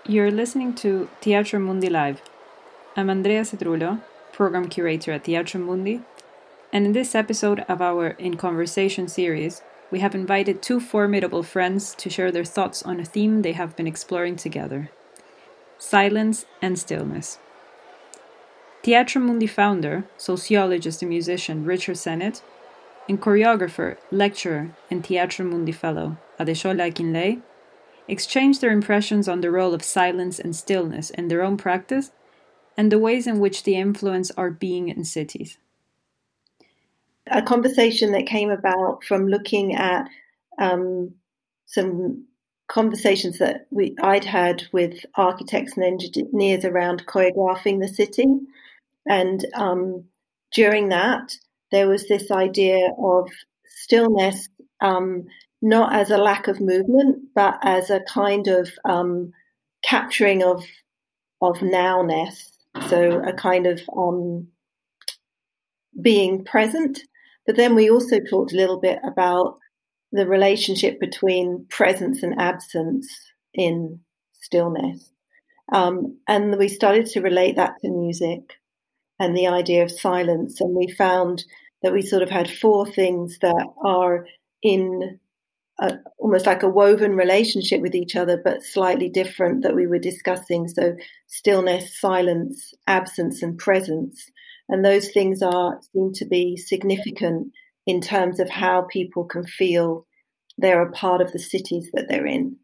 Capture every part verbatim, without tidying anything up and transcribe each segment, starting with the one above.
You're listening to Teatro Mundi Live. I'm Andrea Cedrulo, program curator at Teatro Mundi, and in this episode of our In Conversation series, we have invited two formidable friends to share their thoughts on a theme they have been exploring together: silence and stillness. Teatro Mundi founder, sociologist and musician Richard Sennett, and choreographer, lecturer, and Teatro Mundi fellow Adesola Akinleye exchanged their impressions on the role of silence and stillness in their own practice and the ways in which they influence our being in cities. A conversation that came about from looking at um, some conversations that we, I'd had with architects and engineers around choreographing the city. And um, during that, there was this idea of stillness, um, not as a lack of movement, but as a kind of um, capturing of of nowness. So a kind of um, being present. But then we also talked a little bit about the relationship between presence and absence in stillness. Um, and we started to relate that to music and the idea of silence. And we found that we sort of had four things that are in a, almost like a woven relationship with each other, but slightly different, that we were discussing. So stillness, silence, absence, and presence. And those things are seem to be significant in terms of how people can feel they're a part of the cities that they're in.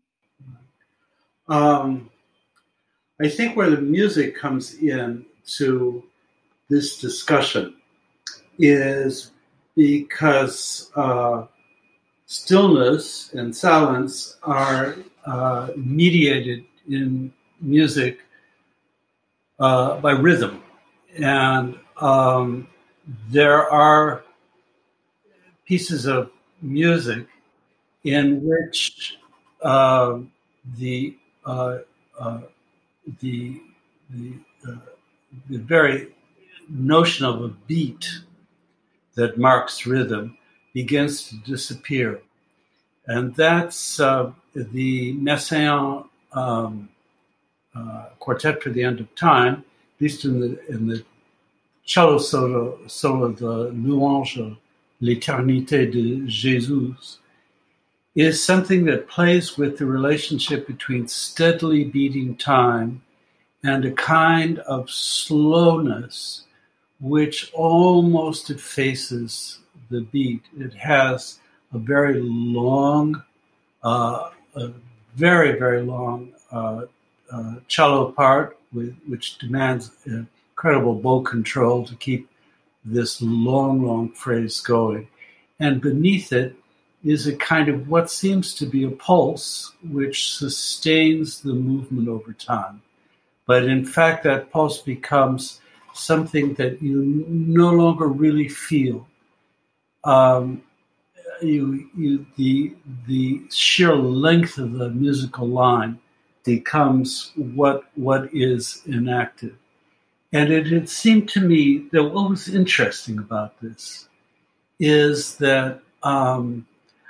Um, I think where the music comes in to this discussion is because uh, stillness and silence are uh, mediated in music uh, by rhythm. And um, there are pieces of music in which uh, the, uh, uh, the the uh, the very notion of a beat that marks rhythm begins to disappear. And that's uh, the Messiaen um, uh, Quartet for the End of Time, at least in the in the cello solo, solo the Louange, l'Éternité de Jésus, is something that plays with the relationship between steadily beating time and a kind of slowness which almost effaces the beat. It has a very long, uh, a very, very long uh, uh, cello part, with, which demands incredible bow control to keep this long, long phrase going. And beneath it is a kind of what seems to be a pulse, which sustains the movement over time. But in fact, that pulse becomes something that you no longer really feel. Um, you, you, the, the sheer length of the musical line becomes what, what is enacted. And it had seemed to me that what was interesting about this is that um,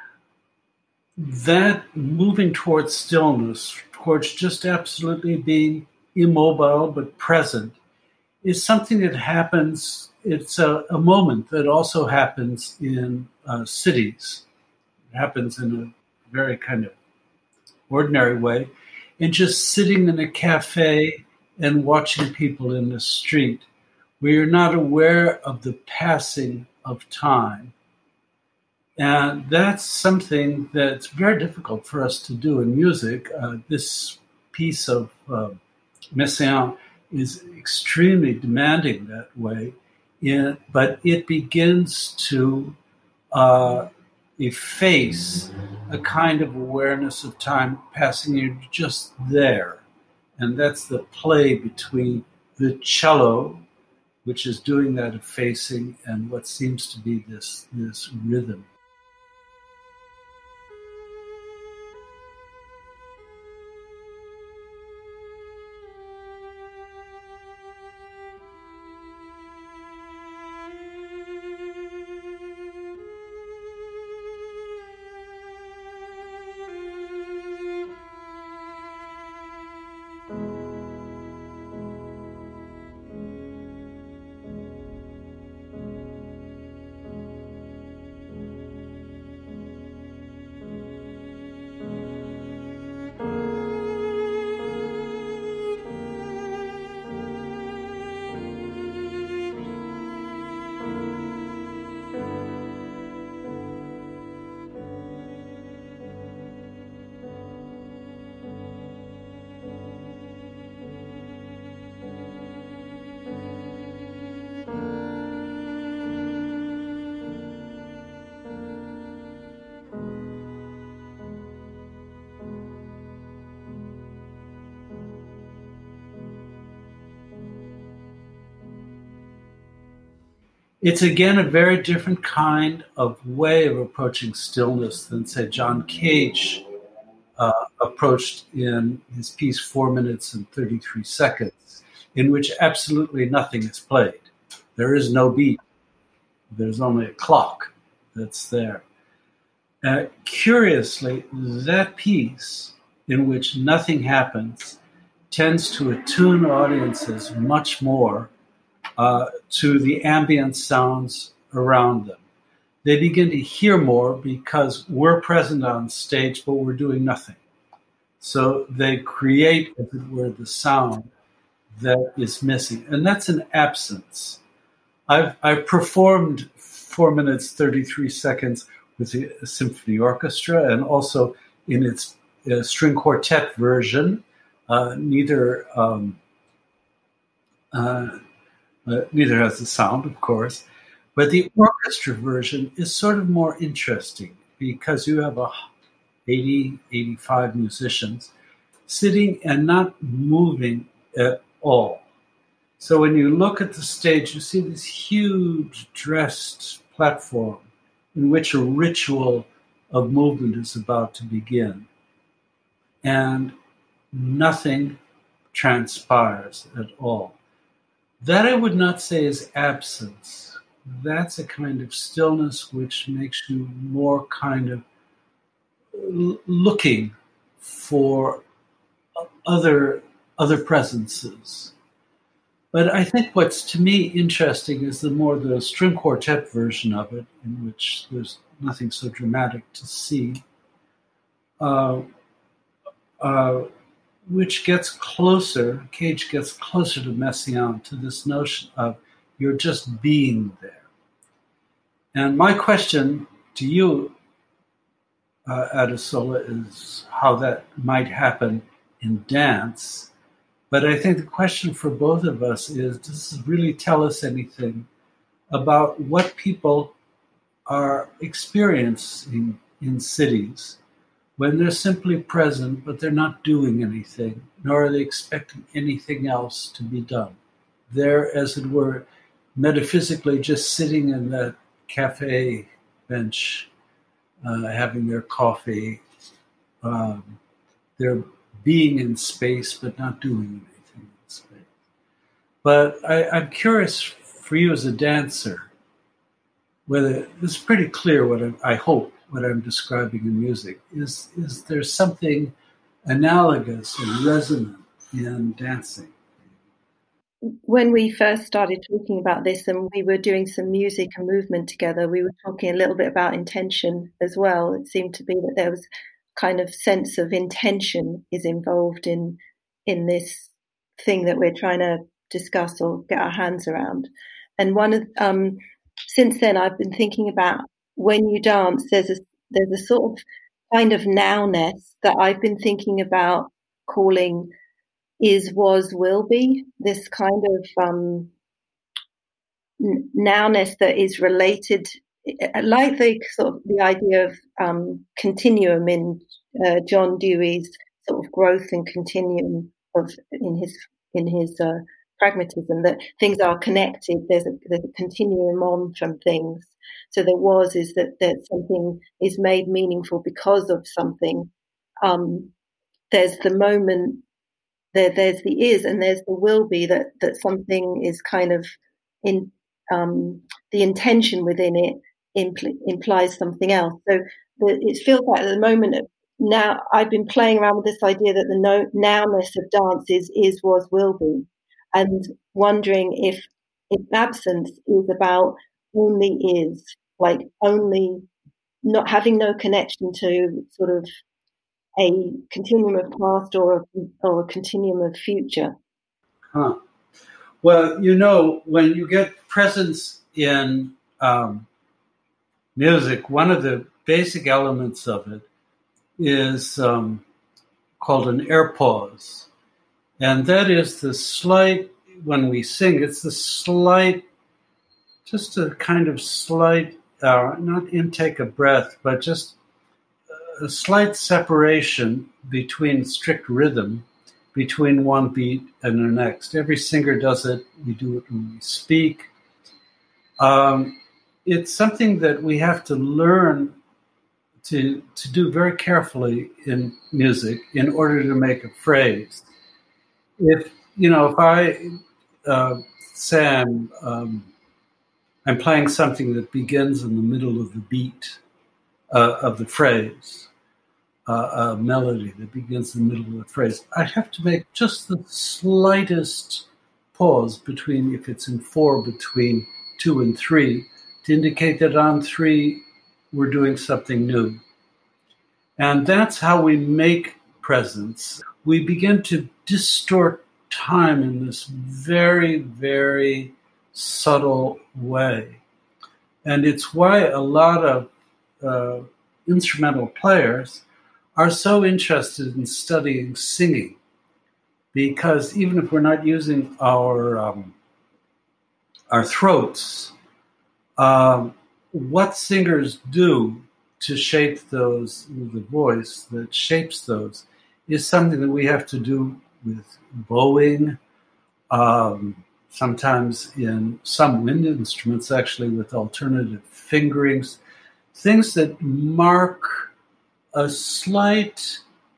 that moving towards stillness, towards just absolutely being immobile but present, is something that happens. It's a, a moment that also happens in uh, cities. It happens in a very kind of ordinary way. And just sitting in a cafe and watching people in the street, where you're not aware of the passing of time. And that's something that's very difficult for us to do in music. Uh, this piece of uh, Messiaen is extremely demanding that way, in, but it begins to uh, efface a kind of awareness of time passing. You're just there. And that's the play between the cello, which is doing that effacing, and what seems to be this, this rhythm. It's again a very different kind of way of approaching stillness than, say, John Cage uh, approached in his piece Four Minutes and thirty-three Seconds, in which absolutely nothing is played. There is no beat. There's only a clock that's there. Uh, curiously, that piece, in which nothing happens, tends to attune audiences much more uh, to the ambient sounds around them. They begin to hear more because we're present on stage, but we're doing nothing. So they create, as it were, the sound that is missing. And that's an absence. I've, I've performed four minutes, thirty-three seconds with the symphony orchestra and also in its uh, string quartet version. Uh, neither um, uh, uh, neither has the sound, of course, but the orchestra version is sort of more interesting because you have a eighty, eighty-five musicians sitting and not moving at all. So when you look at the stage, you see this huge dressed platform in which a ritual of movement is about to begin. And nothing transpires at all. That I would not say is absence. That's a kind of stillness which makes you more kind of l- looking for other other presences. But I think what's to me interesting is the more the string quartet version of it, in which there's nothing so dramatic to see, uh, uh, which gets closer, Cage gets closer to Messiaen, to this notion of you're just being there. And my question to you, uh, Adesola, is how that might happen in dance. But I think the question for both of us is, does this really tell us anything about what people are experiencing in cities when they're simply present, but they're not doing anything, nor are they expecting anything else to be done? They're, as it were, metaphysically just sitting in that cafe bench, uh, having their coffee. Um, they're being in space, but not doing anything in space. But I, I'm curious for you as a dancer, whether it's pretty clear what I, I hope what I'm describing in music is is there something analogous or resonant in dancing? When we first started talking about this and we were doing some music and movement together, we were talking a little bit about intention as well. It seemed to be that there was kind of sense of intention is involved in in this thing that we're trying to discuss or get our hands around. And one of um, since then, I've been thinking about when you dance, there's a there's a sort of kind of nowness that I've been thinking about calling is, was, will be. This kind of um, nowness that is related, like the sort of the idea of um, continuum in uh, John Dewey's sort of growth and continuum of in his in his uh, pragmatism, that things are connected. There's a, there's a continuum on from things. So there was is that that something is made meaningful because of something. Um, there's the moment. There, there's the is, and there's the will be. That that something is kind of in um, the intention within it impl- implies something else. So the, it feels like at the moment of now, I've been playing around with this idea that the no, nowness of dance is is, was, will be, and wondering if if absence is about only is, like only not having no connection to sort of a continuum of past or a, or a continuum of future. Huh. Well, you know, when you get presence in um, music, one of the basic elements of it is um, called an air pause. And that is the slight, when we sing, it's the slight, just a kind of slight, uh, not intake of breath, but just a slight separation between strict rhythm between one beat and the next. Every singer does it. We do it when we speak. Um, it's something that we have to learn to to do very carefully in music in order to make a phrase. If you know, if I uh, say I'm um, I'm playing something that begins in the middle of the beat uh, of the phrase, uh, a melody that begins in the middle of the phrase, I have to make just the slightest pause between, if it's in four, between two and three, to indicate that on three we're doing something new. And that's how we make presence. We begin to distort time in this very, very subtle way. And it's why a lot of uh, instrumental players are so interested in studying singing, because even if we're not using our um, our throats, um, what singers do to shape those, the voice that shapes those, is something that we have to do with bowing, um, sometimes in some wind instruments, actually with alternative fingerings, things that mark a slight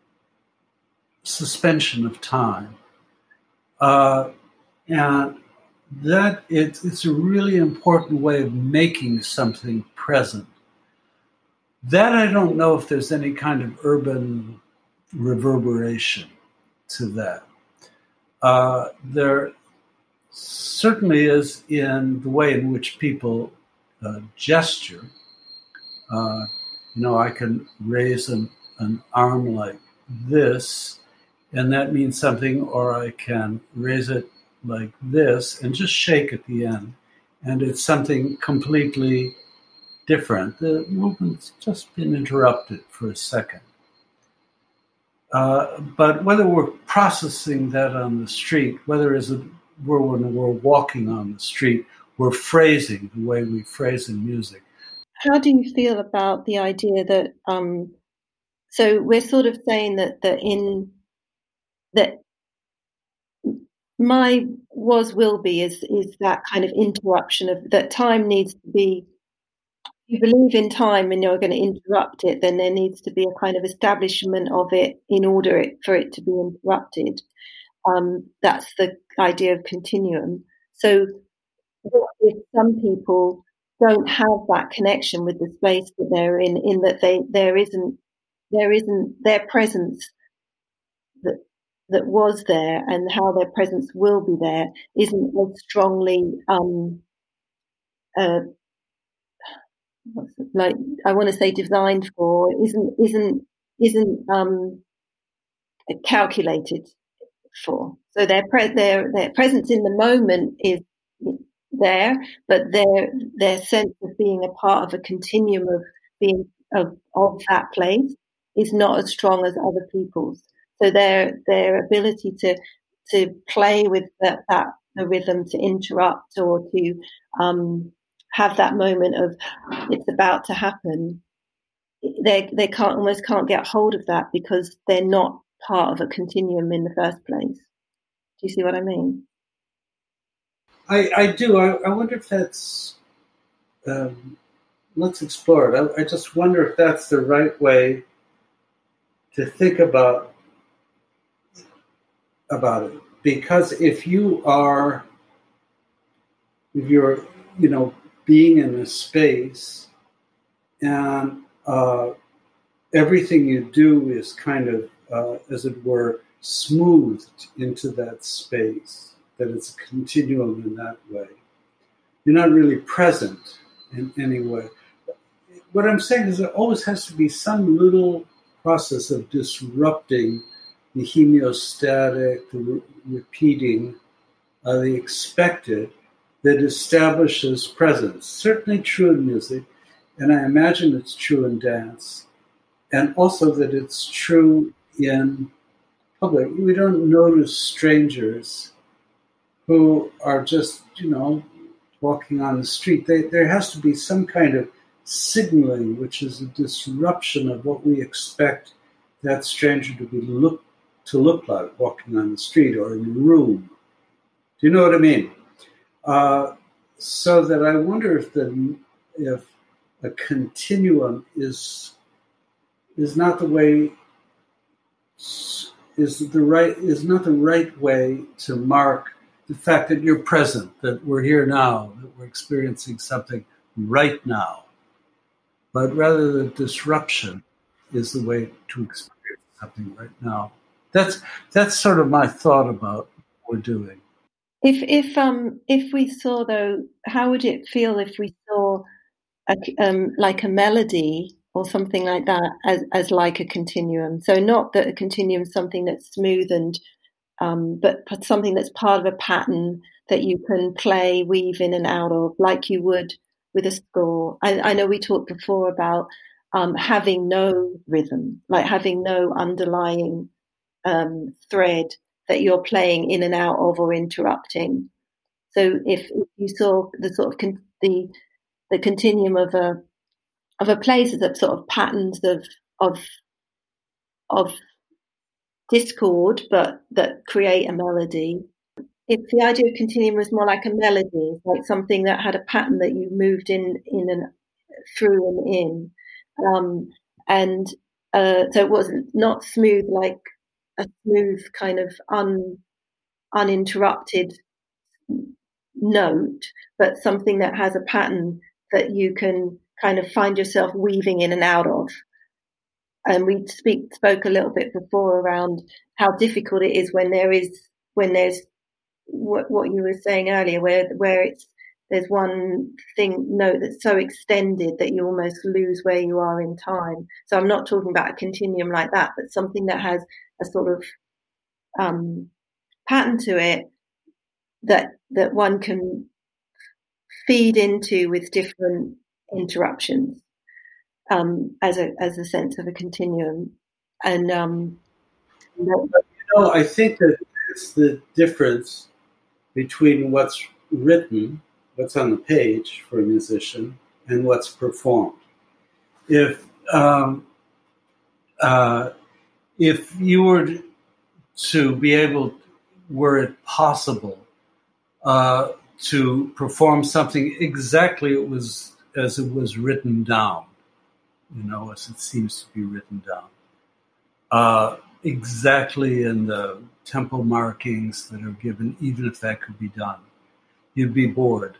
suspension of time. Uh, and that it's, it's a really important way of making something present. That I don't know if there's any kind of urban reverberation to that. Uh, there certainly is in the way in which people uh, gesture. Uh, you know, I can raise an, an arm like this, and that means something, or I can raise it like this and just shake at the end, and it's something completely different. The movement's just been interrupted for a second. Uh, but whether we're processing that on the street, whether as it were when we're walking on the street, we're phrasing the way we phrase in music. How do you feel about the idea that, um, so we're sort of saying that, that in, that my was will be is, is that kind of interruption of, that time needs to be, if you believe in time and you're going to interrupt it, then there needs to be a kind of establishment of it in order it, for it to be interrupted. Um, that's the idea of continuum. So what if some people don't have that connection with the space that they're in, in that they there isn't there isn't their presence that that was there, and how their presence will be there isn't as strongly um, uh, like I want to say designed for, isn't isn't isn't um, calculated for. So their pre- their their presence in the moment is there, but their their sense of being a part of a continuum of being of, of that place is not as strong as other people's. So their their ability to to play with that, that the rhythm, to interrupt or to um, have that moment of it's about to happen, they they can't almost can't get hold of that because they're not part of a continuum in the first place. Do you see what I mean? I, I do. I, I wonder if that's, um, let's explore it. I, I just wonder if that's the right way to think about, about it. Because if you are, if you're, you know, being in a space and uh, everything you do is kind of, uh, as it were, smoothed into that space, that it's a continuum in that way. You're not really present in any way. What I'm saying is there always has to be some little process of disrupting the homeostatic, the re- repeating, uh, the expected, that establishes presence. Certainly true in music, and I imagine it's true in dance, and also that it's true in public. We don't notice strangers who are just, you know, walking on the street. They, there has to be some kind of signaling, which is a disruption of what we expect that stranger to be look to look like walking on the street or in a room. Do you know what I mean? Uh, so that I wonder if the if a continuum is is not the way is the right is not the right way to mark the fact that you're present, that we're here now, that we're experiencing something right now, but rather the disruption is the way to experience something right now. That's that's sort of my thought about what we're doing. If if um if we saw though, how would it feel if we saw a, um like a melody or something like that as as like a continuum? So not that a continuum is something that's smooth and um, but something that's part of a pattern that you can play, weave in and out of, like you would with a score. I, I know we talked before about um, having no rhythm, like having no underlying um, thread that you're playing in and out of or interrupting. So if, if you saw the sort of con- the the continuum of a of a place as a sort of patterns of of of discord, but that create a melody. If the idea of continuum was more like a melody, like something that had a pattern that you moved in, in and through and in, um, and uh, so it wasn't not smooth like a smooth kind of un, uninterrupted note, but something that has a pattern that you can kind of find yourself weaving in and out of. And we speak, spoke a little bit before around how difficult it is when there is when there's what, what you were saying earlier, where where it's there's one thing note that's so extended that you almost lose where you are in time. So I'm not talking about a continuum like that, but something that has a sort of um, pattern to it that that one can feed into with different interruptions. Um, as a as a sense of a continuum, and um, you know, I think that it's the difference between what's written, what's on the page for a musician, and what's performed. If um, uh, if you were to be able, were it possible, uh, to perform something exactly it was as it was written down. You know, as it seems to be written down, uh, exactly in the tempo markings that are given, even if that could be done, you'd be bored.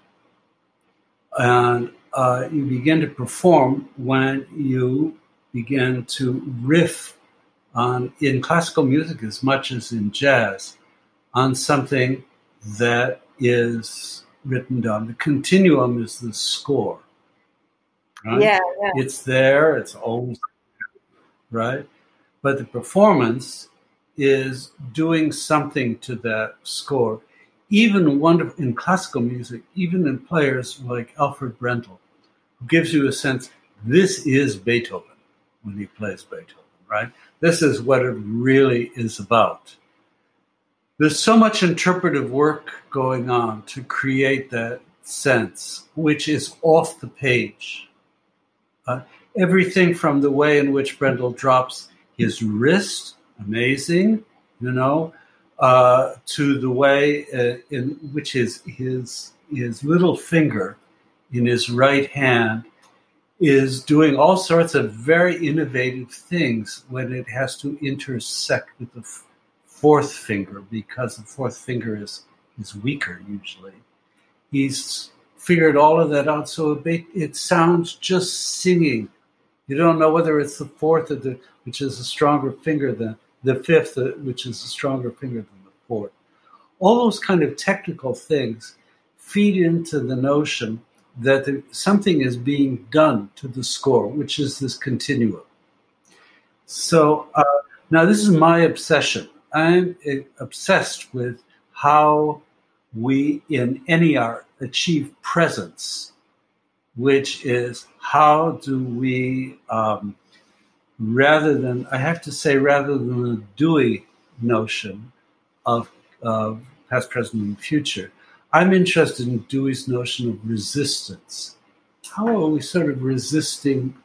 And uh, you begin to perform when you begin to riff on, in classical music as much as in jazz, on something that is written down. The continuum is the score. Right? Yeah, yeah, it's there. It's always there, right. But the performance is doing something to that score. Even wonderful in classical music, even in players like Alfred Brendel, who gives you a sense this is Beethoven when he plays Beethoven. Right. This is what it really is about. There's so much interpretive work going on to create that sense, which is off the page. Uh, everything from the way in which Brendel drops his wrist, amazing, you know, uh, to the way uh, in which his, his his little finger in his right hand is doing all sorts of very innovative things when it has to intersect with the f- fourth finger, because the fourth finger is, is weaker usually. He's figured all of that out, so it, it sounds just singing. You don't know whether it's the fourth, or the, which is a stronger finger than the fifth, which is a stronger finger than the fourth. All those kind of technical things feed into the notion that there, something is being done to the score, which is this continuum. So uh, now this is my obsession. I'm uh, obsessed with how we, in any art, achieve presence, which is how do we, um, rather than, I have to say, rather than the Dewey notion of, of past, present, and future, I'm interested in Dewey's notion of resistance. How are we sort of resisting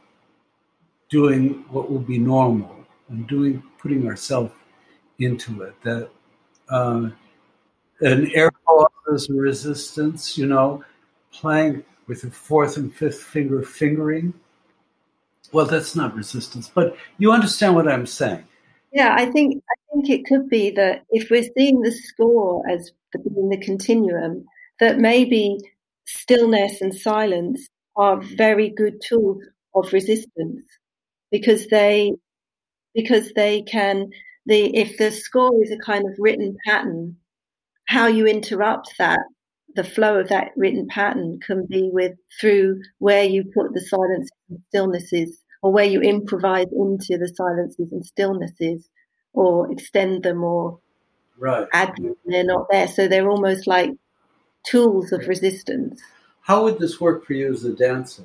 doing what will be normal and doing, putting ourselves into it? That uh, an air pause is resistance, you know, playing with your fourth and fifth finger fingering. Well, that's not resistance, but you understand what I'm saying. Yeah, I think I think it could be that if we're seeing the score as being the continuum, that maybe stillness and silence are very good tools of resistance, because they because they can the if the score is a kind of written pattern, how you interrupt that, the flow of that written pattern can be with through where you put the silences and stillnesses, or where you improvise into the silences and stillnesses, or extend them, or right. add them. They're not there, so they're almost like tools of resistance. How would this work for you as a dancer?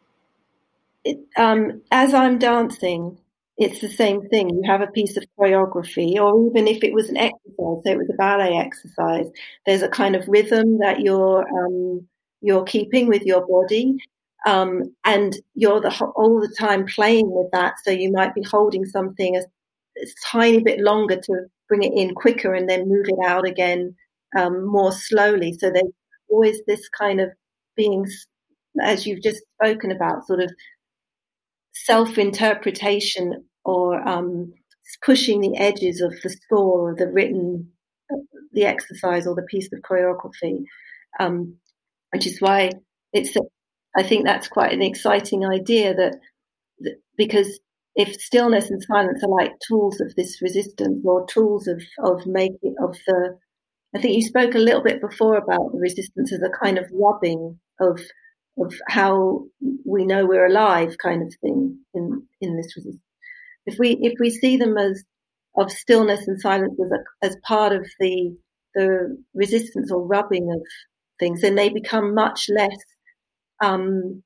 It, um, as I'm dancing, it's the same thing. You have a piece of choreography, or even if it was an exercise, say it was a ballet exercise, there's a kind of rhythm that you're um, you're keeping with your body, um, and you're the, all the time playing with that. So you might be holding something a, a tiny bit longer to bring it in quicker, and then move it out again um, more slowly. So there's always this kind of being, as you've just spoken about, sort of self-interpretation, or um, pushing the edges of the score, or the written, the exercise, or the piece of choreography, um, which is why it's. I think that's quite an exciting idea, that, that because if stillness and silence are like tools of this resistance, or tools of of making of the. I think you spoke a little bit before about the resistance as a kind of rubbing of. of how we know we're alive, kind of thing in, in this resistance. If we if we see them as of stillness and silence as, a, as part of the the resistance or rubbing of things, then they become much less um,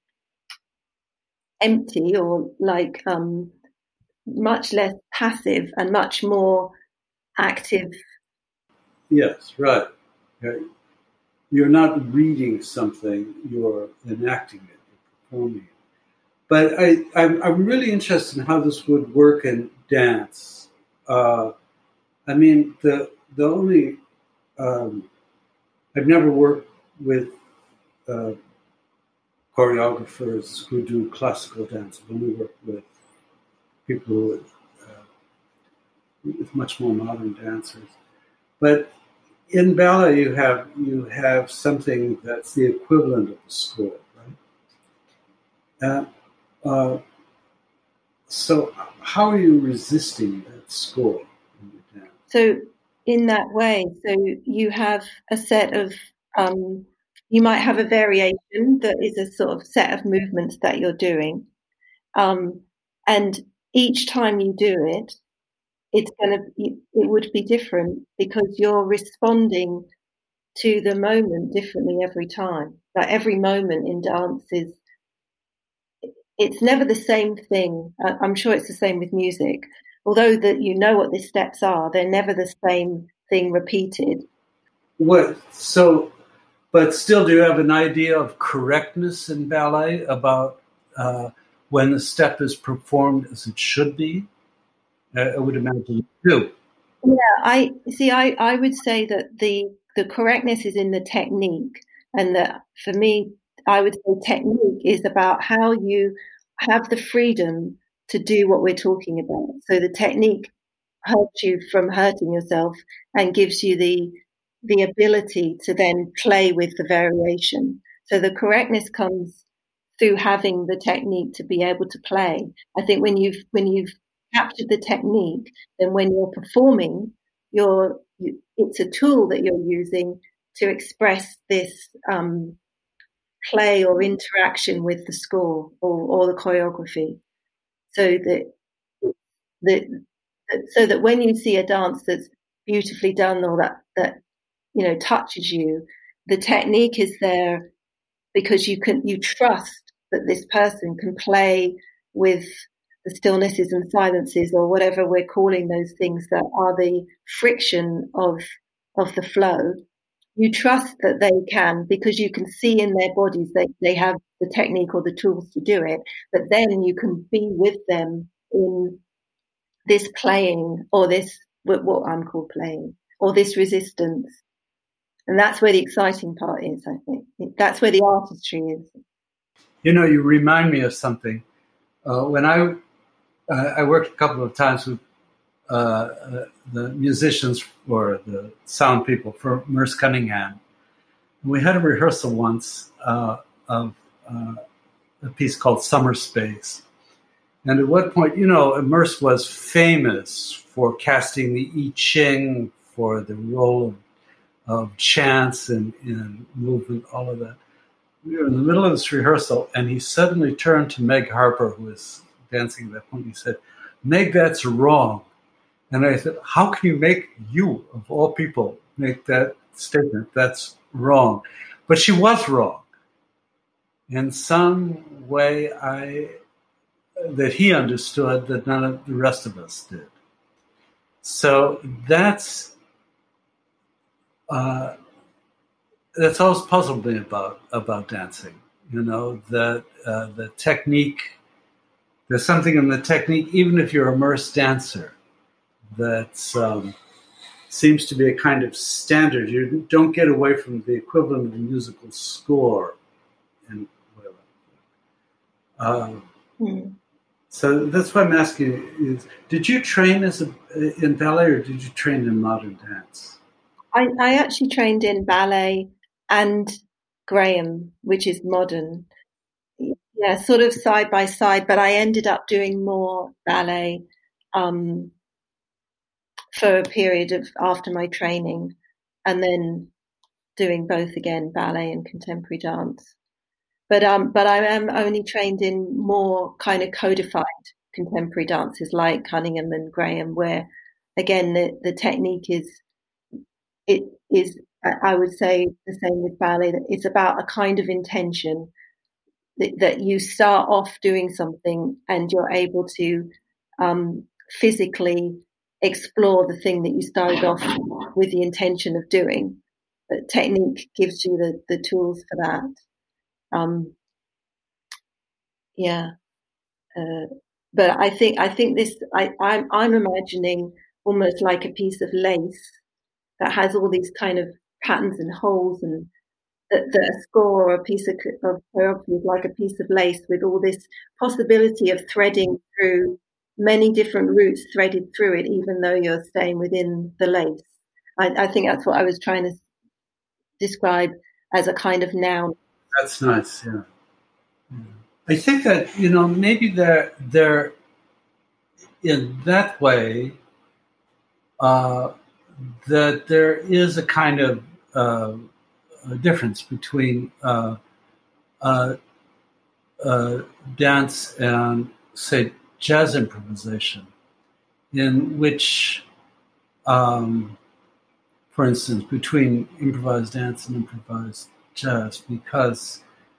empty, or like um, much less passive and much more active. Yes, right. Okay. You're not reading something, you're enacting it, you're performing it. But I, I'm, I'm really interested in how this would work in dance. Uh, I mean, the the only, um, I've never worked with uh, choreographers who do classical dance. I've only worked with people who uh, with much more modern dancers. But in ballet, you have you have something that's the equivalent of the score, right? Uh, uh, so, how are you resisting that score in your dance? So, in that way, so you have a set of, um, you might have a variation that is a sort of set of movements that you're doing, um, and each time you do it, it's going to it would be different, because you're responding to the moment differently every time. Like every moment in dance is, it's never the same thing. I'm sure it's the same with music. Although that you know what the steps are, they're never the same thing repeated. What so? But still, do you have an idea of correctness in ballet about uh, when the step is performed as it should be? I would imagine you do. Yeah, I see. I, I would say that the the correctness is in the technique, and that for me, I would say technique is about how you have the freedom to do what we're talking about. So the technique helps you from hurting yourself and gives you the the ability to then play with the variation. So the correctness comes through having the technique to be able to play. I think when you've when you've captured the technique, then when you're performing, you're you, it's a tool that you're using to express this um, play or interaction with the score, or, or the choreography. So that the so that when you see a dance that's beautifully done, or that that you know touches you, the technique is there because you can you trust that this person can play with the stillnesses and silences, or whatever we're calling those things that are the friction of of the flow. You trust that they can, because you can see in their bodies they, they have the technique or the tools to do it, but then you can be with them in this playing, or this, what I'm called playing, or this resistance. And that's where the exciting part is, I think. That's where the artistry is. You know, you remind me of something. Uh, when I uh, I worked a couple of times with uh, uh, the musicians or the sound people for Merce Cunningham. And we had a rehearsal once uh, of uh, a piece called Summer Space. And at one point, you know, Merce was famous for casting the I Ching, for the role of, of chance and, and movement, all of that. We were in the middle of this rehearsal, and he suddenly turned to Meg Harper, who was dancing at that point. He said, "Meg, that's wrong." And I said, "How can you make, you, of all people, make that statement? That's wrong." But she was wrong. In some way, I that he understood that none of the rest of us did. So that's uh, that's always puzzled me about about dancing. You know, that uh, the technique. There's something in the technique, even if you're a Merce dancer, that um, seems to be a kind of standard. You don't get away from the equivalent of a musical score. And uh, mm. So that's why I'm asking you, is, did you train as a, in ballet or did you train in modern dance? I, I actually trained in ballet and Graham, which is modern. Yeah, sort of side by side, but I ended up doing more ballet um, for a period of after my training, and then doing both again, ballet and contemporary dance. But um, but I am only trained in more kind of codified contemporary dances like Cunningham and Graham, where again the, the technique is it is I would say the same with ballet, that it's about a kind of intention. That you start off doing something and you're able to um, physically explore the thing that you started off with the intention of doing. But technique gives you the, the tools for that. Um, yeah, uh, but I think I think this I, I'm I'm imagining almost like a piece of lace that has all these kind of patterns and holes and. That, that a score or a piece of, of choreography is like a piece of lace with all this possibility of threading through many different routes threaded through it, even though you're staying within the lace. I, I think that's what I was trying to describe as a kind of noun. That's nice, yeah. yeah. I think that, you know, maybe they're, they're in that way, uh, that there is a kind of uh, a difference between uh, uh, uh, dance and, say, jazz improvisation, in which, um, for instance, between improvised dance and improvised jazz, because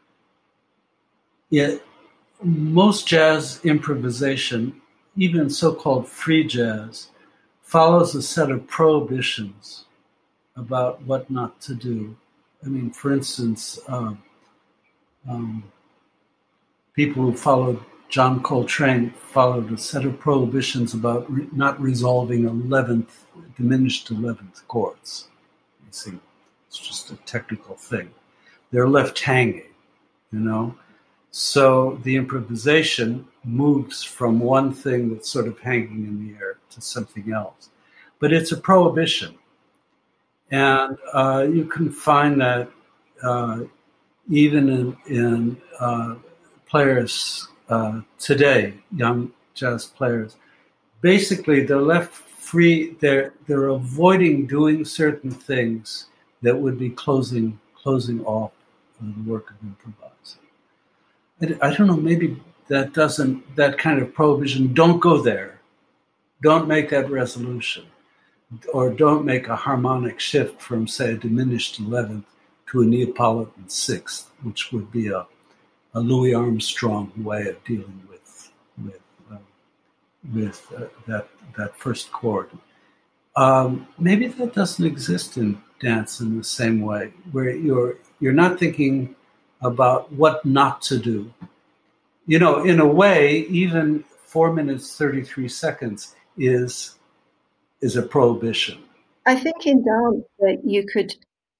it, most jazz improvisation, even so-called free jazz, follows a set of prohibitions about what not to do. I mean, for instance, uh, um, people who followed John Coltrane followed a set of prohibitions about re- not resolving eleventh, diminished eleventh chords. You see, it's just a technical thing. They're left hanging, you know. So the improvisation moves from one thing that's sort of hanging in the air to something else. But it's a prohibition. And uh, you can find that uh, even in, in uh, players uh, today, young jazz players, basically they're left free. They're they're avoiding doing certain things that would be closing closing off the work of improvising. I, I don't know. Maybe that doesn't that kind of prohibition. Don't go there. Don't make that resolution. Or don't make a harmonic shift from, say, a diminished eleventh to a Neapolitan sixth, which would be a, a Louis Armstrong way of dealing with with uh, with uh, that that first chord. Um, maybe that doesn't exist in dance in the same way, where you're you're not thinking about what not to do. You know, in a way, even four minutes thirty-three seconds is. is a prohibition. I think in dance that you could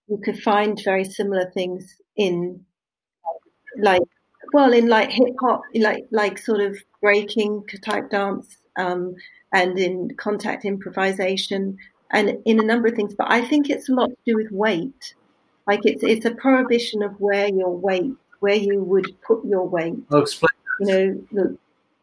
you could find very similar things in like, well, in like hip hop, like like sort of breaking type dance, um, and in contact improvisation, and in a number of things. But I think it's a lot to do with weight. Like it's it's a prohibition of where your weight, where you would put your weight. I'll explain. You know, look.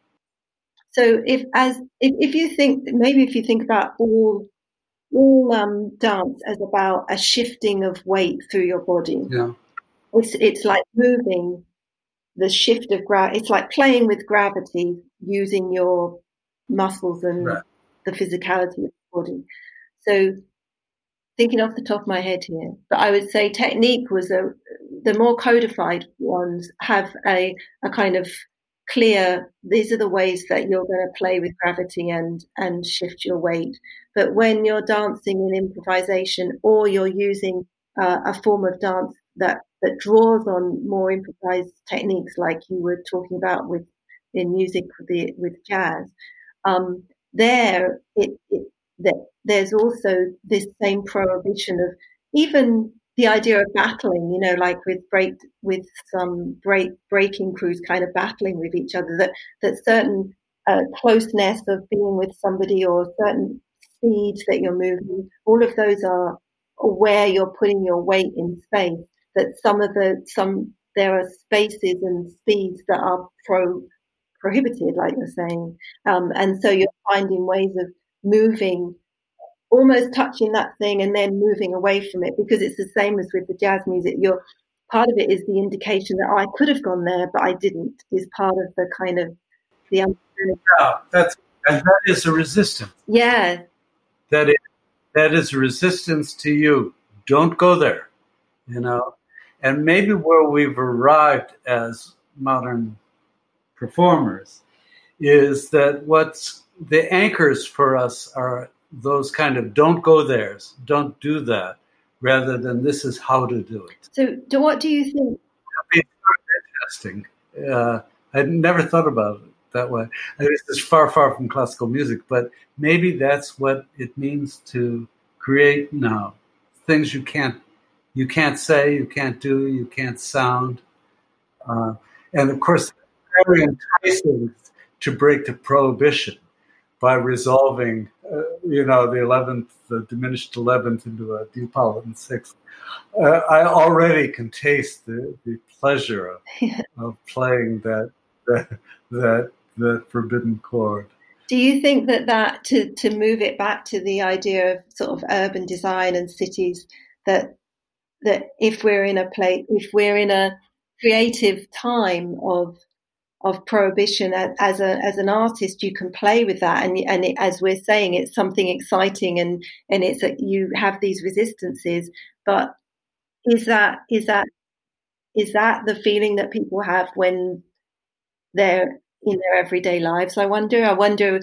So if as if, if you think maybe if you think about all all um, dance as about a shifting of weight through your body, yeah, it's it's like moving the shift of gravity. It's like playing with gravity using your muscles and right. the physicality of the body. So thinking off the top of my head here, but I would say technique was a the more codified ones have a a kind of clear, these are the ways that you're going to play with gravity and and shift your weight. But when you're dancing in improvisation, or you're using uh, a form of dance that that draws on more improvised techniques, like you were talking about with in music with the with jazz, um, there it, it that there's also this same prohibition of even the idea of battling, you know, like with break, with some break, breaking crews kind of battling with each other, that, that certain uh, closeness of being with somebody or certain speeds that you're moving, all of those are where you're putting your weight in space, that some of the, some, there are spaces and speeds that are pro, prohibited, like you're saying. Um, and so you're finding ways of moving, almost touching that thing and then moving away from it, because it's the same as with the jazz music. You're part of it is the indication that oh, I could have gone there, but I didn't, is part of the kind of the understanding. Yeah, that's and that is a resistance. Yeah. That is that is resistance to you. Don't go there. You know? And maybe where we've arrived as modern performers is that what's the anchors for us are those kind of don't go there's, don't do that, rather than this is how to do it. So, do, what do you think? It's interesting. Uh, I'd never thought about it that way. I mean, this is far, far from classical music, but maybe that's what it means to create now. Things you can't, you can't say, you can't do, you can't sound, uh, and of course, very enticing to break the prohibition by resolving, uh, you know, the eleventh, the diminished eleventh into a Neapolitan sixth. Uh, I already can taste the, the pleasure of, of playing that, that that that forbidden chord. Do you think that that to to move it back to the idea of sort of urban design and cities, that that if we're in a place, if we're in a creative time of of prohibition, as a as an artist, you can play with that, and and it, as we're saying, it's something exciting, and and it's a, you have these resistances. But is that is that is that the feeling that people have when they're in their everyday lives? I wonder. I wonder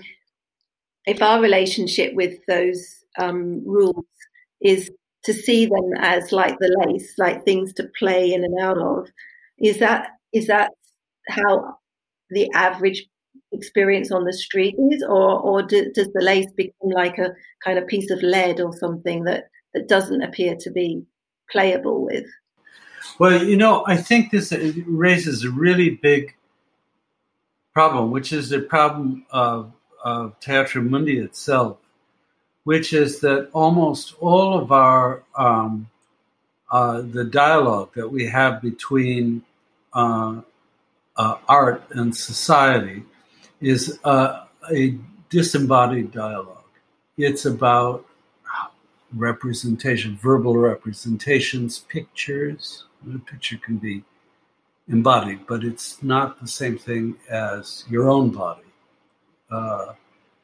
if our relationship with those um, rules is to see them as like the lace, like things to play in and out of. Is that is that how the average experience on the street is, or or do, does the lace become like a kind of piece of lead or something that, that doesn't appear to be playable with? Well, you know, I think this raises a really big problem, which is the problem of, of Teatro Mundi itself, which is that almost all of our, um, uh, the dialogue that we have between uh, Uh, art and society is uh, a disembodied dialogue. It's about representation, verbal representations, pictures. A picture can be embodied, but it's not the same thing as your own body. Uh,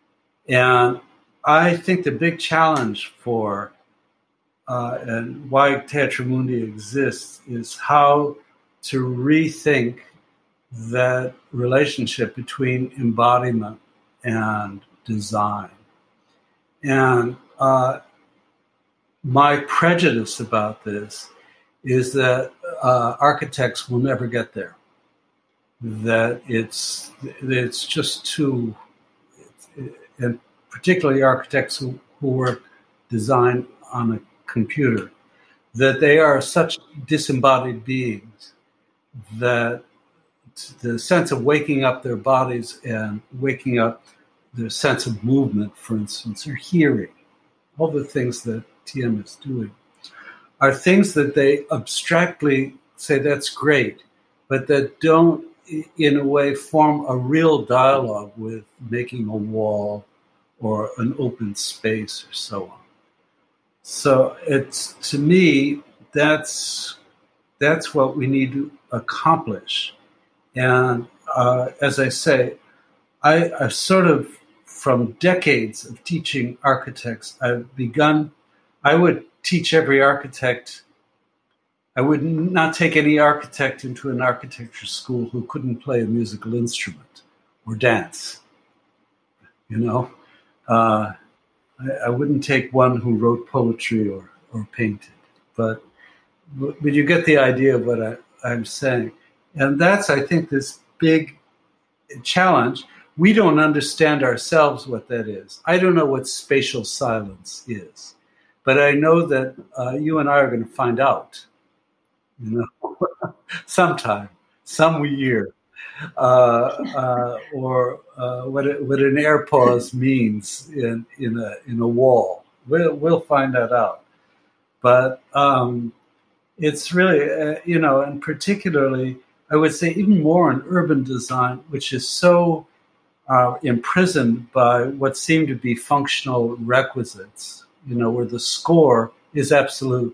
and I think the big challenge for uh, and why Teatro Mundi exists is how to rethink that relationship between embodiment and design. And uh, my prejudice about this is that uh, architects will never get there. That it's it's just too, and particularly architects who, who work design on a computer, that they are such disembodied beings that the sense of waking up their bodies and waking up their sense of movement, for instance, or hearing, all the things that T M is doing, are things that they abstractly say that's great, but that don't, in a way, form a real dialogue with making a wall or an open space or so on. So it's, to me, that's that's what we need to accomplish. And uh, as I say, I, I've sort of, from decades of teaching architects, I've begun, I would teach every architect. I would not take any architect into an architecture school who couldn't play a musical instrument or dance. You know, uh, I, I wouldn't take one who wrote poetry or, or painted. But but you get the idea of what I, I'm saying. And that's, I think, this big challenge. We don't understand ourselves what that is. I don't know what spatial silence is. But I know that uh, you and I are going to find out. You know, sometime, some year, uh, uh, or uh, what it, what an air pause means in in a in a wall. We'll we'll find that out. But um, it's really, uh, you know, and particularly, I would say even more in urban design, which is so uh, imprisoned by what seem to be functional requisites. You know, where the score is absolute.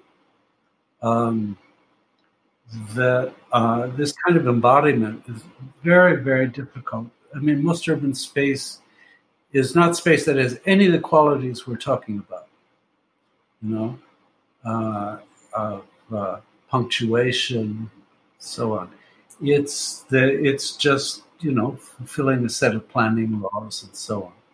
Um, that uh, this kind of embodiment is very, very difficult. I mean, most urban space is not space that has any of the qualities we're talking about, you know, uh, of uh, punctuation, so on. It's the, it's just, you know, fulfilling a set of planning laws and so on.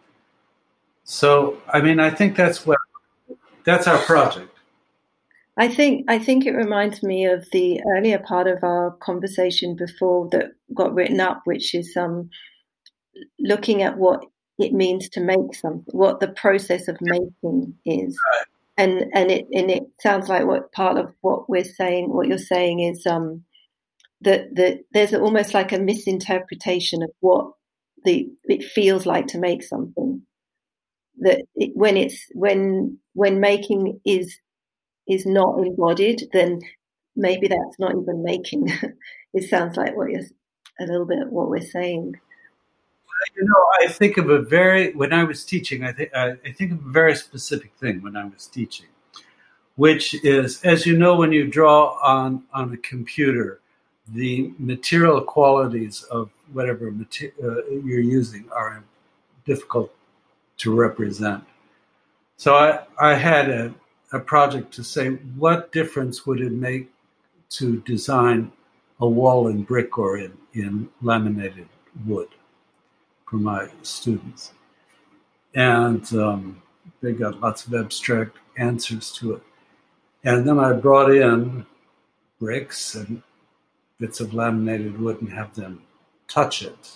So, I mean, I think that's what, that's our project. I think I think it reminds me of the earlier part of our conversation before that got written up, which is um, looking at what it means to make something, what the process of making is, Right. and and it and it sounds like what part of what we're saying, what you're saying is um, that that there's almost like a misinterpretation of what the it feels like to make something. That it, when it's when when making is is not embodied, then maybe that's not even making. It sounds like what you're a little bit what we're saying. You know, I think of a very when I was teaching. I think I think of a very specific thing when I was teaching, which is, as you know, when you draw on on a computer, the material qualities of whatever mater- uh, you're using are difficult to represent. So I I had a. a project to say, what difference would it make to design a wall in brick or in, in laminated wood for my students? And um, they got lots of abstract answers to it. And then I brought in bricks and bits of laminated wood and have them touch it.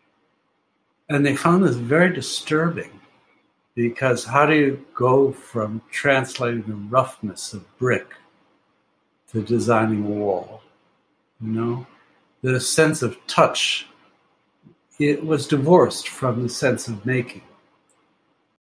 And they found this very disturbing. Because how do you go from translating the roughness of brick to designing a wall? You know, the sense of touch, it was divorced from the sense of making.